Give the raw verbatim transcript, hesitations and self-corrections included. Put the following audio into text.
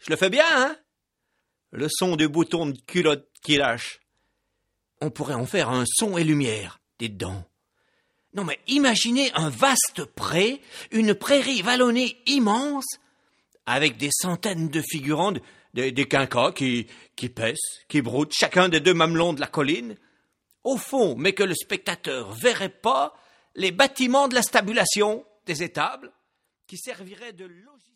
Je le fais bien, hein? Le son du bouton de culotte qui lâche. On pourrait en faire un son et lumière, dites donc. Non mais imaginez un vaste pré, une prairie vallonnée immense, avec des centaines de figurants, des, des quinquas qui, qui paissent, qui broutent, chacun des deux mamelons de la colline. Au fond, mais que le spectateur verrait pas les bâtiments de la stabulation des étables, qui serviraient de logis.